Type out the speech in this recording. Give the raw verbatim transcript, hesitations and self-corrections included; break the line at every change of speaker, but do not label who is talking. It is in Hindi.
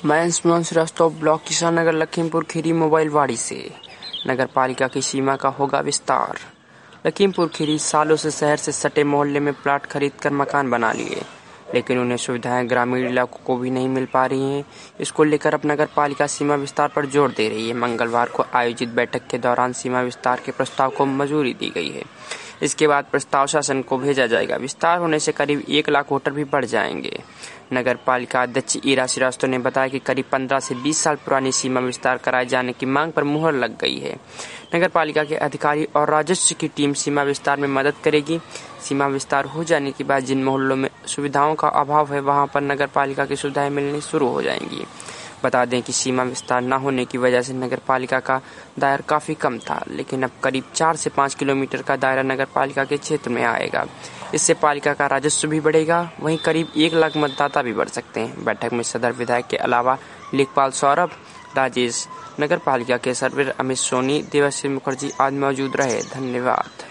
मैं सुमन श्रीवास्तव, ब्लॉक किसान नगर, लखीमपुर खीरी मोबाइल वाड़ी से। नगर पालिका की सीमा का होगा विस्तार। लखीमपुर खीरी सालों से शहर से सटे मोहल्ले में प्लाट खरीद कर मकान बना लिए, लेकिन उन्हें सुविधाएं ग्रामीण इलाकों को भी नहीं मिल पा रही हैं। इसको लेकर अब नगर पालिका सीमा विस्तार पर जोर दे रही है। मंगलवार को आयोजित बैठक के दौरान सीमा विस्तार के प्रस्ताव को मंजूरी दी गई है। इसके बाद प्रस्ताव शासन को भेजा जाएगा। विस्तार होने से करीब एक लाख वोटर भी बढ़ जाएंगे। नगर पालिका अध्यक्ष ईरा श्रीवास्तव ने बताया कि करीब पंद्रह से बीस साल पुरानी सीमा विस्तार कराए जाने की मांग पर मुहर लग गई है। नगर पालिका के अधिकारी और राजस्व की टीम सीमा विस्तार में मदद करेगी। सीमा विस्तार हो जाने के बाद जिन मोहल्लों में सुविधाओं का अभाव है, वहां पर नगर पालिका की सुविधाएं मिलनी शुरू हो जाएंगी। बता दें कि सीमा विस्तार न होने की वजह से नगर पालिका का दायरा काफी कम था, लेकिन अब करीब चार से पाँच किलोमीटर का दायरा नगर पालिका के क्षेत्र में आएगा। इससे पालिका का राजस्व भी बढ़ेगा, वहीं करीब एक लाख मतदाता भी बढ़ सकते हैं। बैठक में सदर विधायक के अलावा लेखपाल सौरभ, राजेश, नगर पालिका के सर्वेयर अमित सोनी, देवाश्री मुखर्जी आदि मौजूद रहे। धन्यवाद।